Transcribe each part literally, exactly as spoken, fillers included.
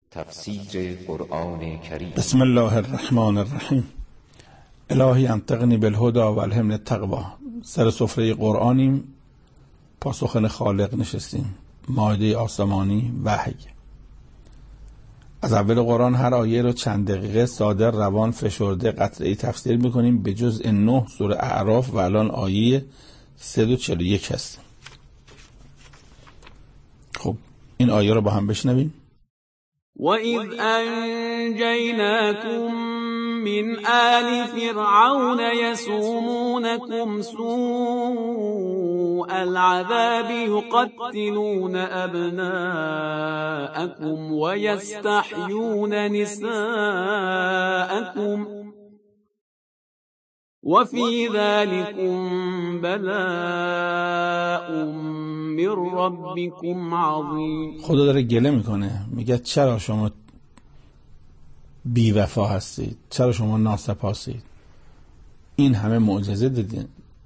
تفسیر قرآن کریم. بسم الله الرحمن الرحیم. الهی انطقنی بالهدى و الهمنی التقوی. سر سفره قرآنیم، پاسخن خالق نشستیم. مائده آسمانی وحی. از اول قرآن هر آیه رو چند دقیقه ساده، روان، فشرده قطعی تفسیر میکنیم به جزء نه سوره اعراف و الان آیه صد و چهل و یک هستیم. خب این آیه رو با هم بشنویم. وَإِذْ أَنْجَيْنَاكُمْ مِنْ آلِ فِرْعَوْنَ يَسُومُونَكُمْ سُوءَ الْعَذَابِ يُقَتِّلُونَ أَبْنَاءَكُمْ وَيَسْتَحْيُونَ نِسَاءَكُمْ وَفِي ذَلِكُمْ بَلَاءٌ من ربكم عظیم. خدا داره گله میکنه، میگه چرا شما بی وفا هستید، چرا شما ناسپاسید، این همه معجزه دیدین،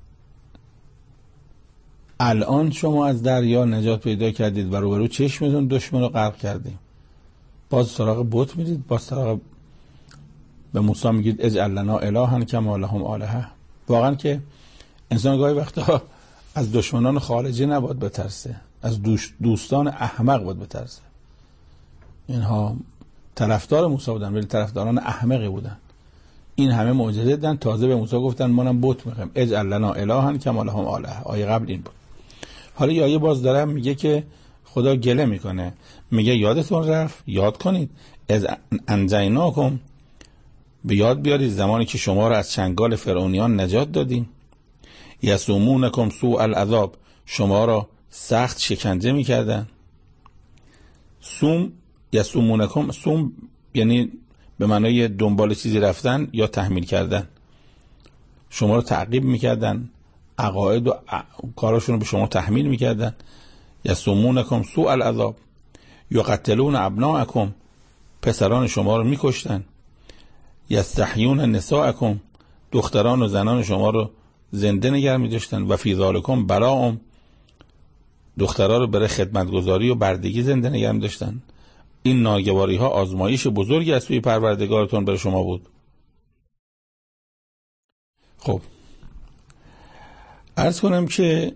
الان شما از دریا نجات پیدا کردید و روبرو چشمتون دشمن رو غرق کردیم، باز سراغ بت میرید، باز سراغ به موسی میگید اجعل لنا الها کما لهم آلهه. واقعا که انسان گاهی وقتا از دشمنان خارجی نباید بترسه، از دوستان احمق باید بترسه. اینها طرفدار موسی بودن ولی طرفداران احمقی بودن. این همه معجزه دیدن، تازه به موسی گفتن ما هم بت میخوایم، اجعل لنا الها کما لهم آلهه. آیه قبل این بود. حالا یه آیه باز داره میگه که خدا گله میکنه، میگه یادتون رفت، یاد کنید، از انجیناکم، به یاد بیارید زمانی که شما رو از چنگال فرعونیان نجات دادیم. یسومونکم سوء العذاب، شما را سخت شکنجه میکردن. سوم یسومونکم، سوم یعنی به معنای دنبال چیزی رفتن یا تحمیل کردن. شما را تعقیب میکردن، عقاید و کاراشون رو به شما تحمیل میکردن. یسومونکم سوء العذاب یقتلون ابناءکم، پسران شما رو میکشتن. یستحیون نساءکم، دختران و زنان شما رو زنده نگه می داشتن. و فی ذالکم بلاء، دخترها رو برای خدمتگزاری و بردگی زنده نگه می داشتن. این ناگواری ها آزمایش بزرگی از سوی پروردگارتون برای شما بود. خب عرض کنم که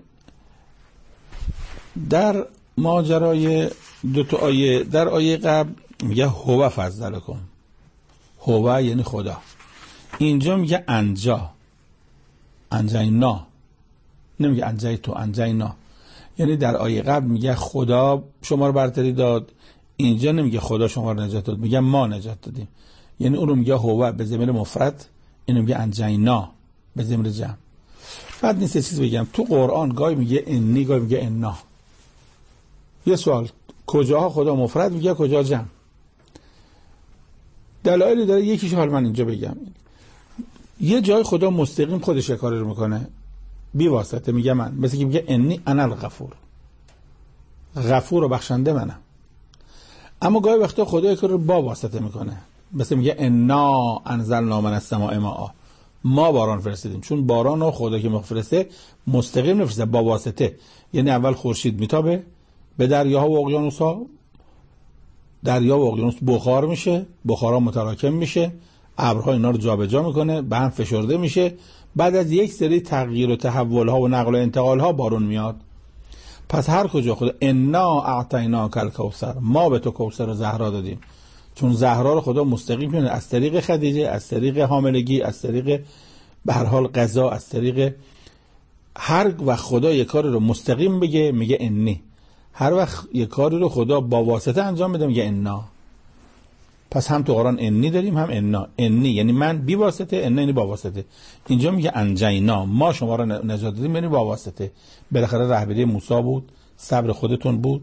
در ماجرای دو تا آیه، در آیه قبل میگه هو فضلکم، هو یعنی خدا، اینجا میگه انجا، انجینا، نمیگه انجی تو، انجینا. یعنی در آیه قبل میگه خدا شما رو برتری داد، اینجا نمیگه خدا شما رو نجات داد، میگه ما نجات دادیم. یعنی اون رو میگه هو به ضمیر مفرد، اینو میگه انجینا به ضمیر جمع. بعد نیست چیز بگم، تو قرآن گاهی میگه انی، گاهی میگه انا. یه سوال، کجاها خدا مفرد میگه، کجا جمع؟ دلایلی داره، یکیش حال من اینجا بگم. یه جای خدا مستقیم خودش کاری رو میکنه بی واسطه، میگه من، مثل که میگه انی انا الغفور، غفور و بخشنده منم. اما گاهی وقتا خدا کار رو با واسطه میکنه، مثل میگه انا انزلنا من السماء ماء، ما باران فرستادیم. چون باران رو خدا که میفرسته مستقیم نفرسته، با واسطه. یعنی اول خورشید میتابه به دریاها و اقیانوس‌ها، دریا و اقیانوس بخار میشه، بخارا متراکم میشه، ابرها اینا رو جابجا میکنه، به هم فشرده میشه، بعد از یک سری تغییر و تحول ها و نقل و انتقال ها بارون میاد. پس هر کجا خدا انا اعطیناک الکوثر، ما به تو کوثر و زهرا دادیم. چون زهرا رو خدا مستقیم میونه از طریق خدیجه، از طریق حاملگی، از طریق به هر حال غذا، از طریق هر وقت خدا یک کاری رو مستقیم بگه میگه انی، هر وقت یک کاری رو خدا با واسطه انجام بده میگه انا. پس هم تو قرآن انی داریم هم انا. انی یعنی من بی واسطه، انا یعنی با واسطه. اینجا میگه انجینا، ما شما را نجات دادیم، یعنی با واسطه. بالاخره رهبری موسی بود، صبر خودتون بود.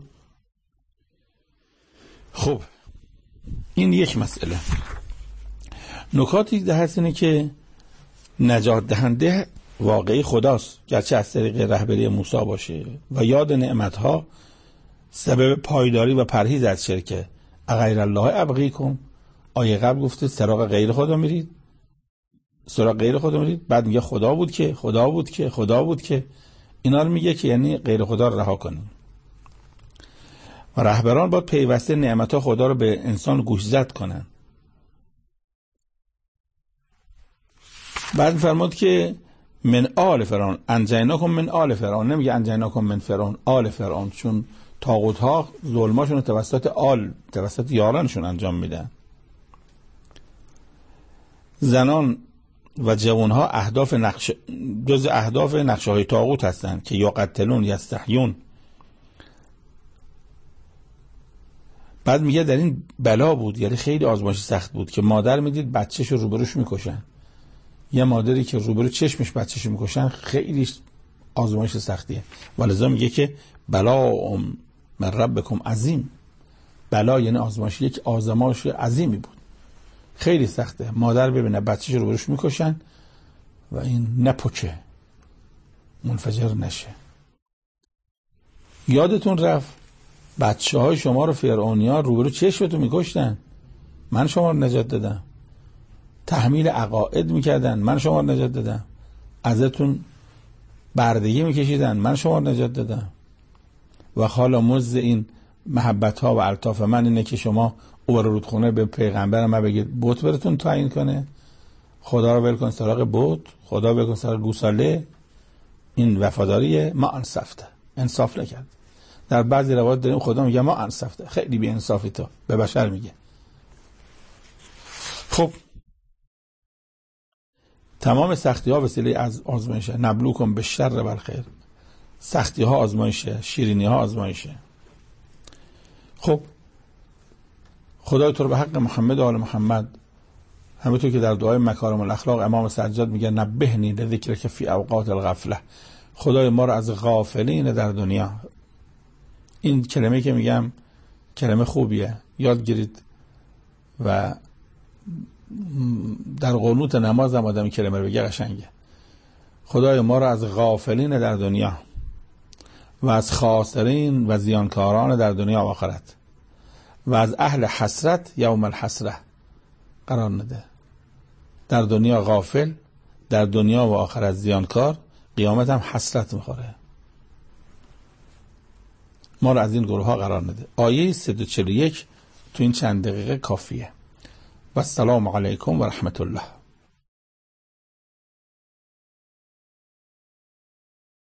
خب این یک مسئله. نکاتی ده هست اینه که نجات دهنده واقعی خداست، گرچه از طریق رهبری موسی باشه، و یاد نعمتها سبب پایداری و پرهیز از شرکه. اغیر الله ابغیکم، آیه قبل گفته سراغ غیر خدا میرید، سراغ غیر خدا میرید، بعد میگه خدا بود که، خدا بود که، خدا بود که. اینا رو میگه که یعنی غیر خدا رو رها کنیم. و رهبران باید پیوسته نعمت‌ها خدا رو به انسان گوشزد کنن. بعد می‌فرماد که من آل فرعون انجیناکم من آل فرعون، نمیگه انجیناکم من فرعون، آل فرعون، چون طاغوت‌ها ظلماشون رو توسط آل، توسط یارانشون انجام میدن. زنان و جوانها اهداف نقش جز اهداف نقشه‌های طاغوت هستند که یا قتلون یا استحیون. بعد میگه در این بلا بود، یعنی خیلی آزمایش سخت بود که مادر میدید بچه‌ش رو روبروش میکشن. یه مادری که روبرو چشمش بچه‌ش میکشن خیلی آزمایش سختیه. ولذا میگه که بلا من ربکم عظیم. بلا یعنی آزمایش، یک آزمایش عظیمی بود، خیلی سخته. مادر ببینه بچه‌ش رو روبروش میکشن و این نپکه، منفجر نشه. یادتون رفت بچه های شما رو فرعونیا روبرو چشمتون میکشتن، من شما رو نجات دادم. تحمیل عقاید میکردن، من شما رو نجات دادم. ازتون بردگی میکشیدن، من شما رو نجات دادم. و حالا مزد این محبت ها و الطاف من اینه که شما او رو رودخونه به پیغمبر ما بگید بت براتون تعیین کنه، خدا رو ول کن سراغ بت، خدا ول کن سراغ گوساله. این وفاداریه. ما انصفته، انصاف نکرد. در بعضی روایات داریم خدا میگه ما انصفته، خیلی بی انصافی تو، به بشر میگه. خب تمام سختی ها وسیله از آزمایشه. نبلوکم به شر و الخیر، سختی ها آزمایشه، شیرینی ها آزمایشه. خب خدای تو رو به حق محمد و آل محمد، همونطور که در دعای مکارم الاخلاق امام سجاد میگه نبهنی لذکر که فی اوقات الغفله، خدای ما رو از غافلین در دنیا. این کلمه که میگم کلمه خوبیه، یاد گیرید و در قنوت نماز هم آدم کلمه رو بگه قشنگه. خدای ما رو از غافلین در دنیا و از خاسرین و زیانکاران در دنیا و آخرت و از اهل حسرت یوم الحسره قرار نده. در دنیا غافل، در دنیا و آخرت زیانکار، قیامت هم حسرت میخوره. ما رو از این گروه ها قرار نده. آیه صد و چهل و یک تو این چند دقیقه کافیه. و السلام علیکم و رحمت الله.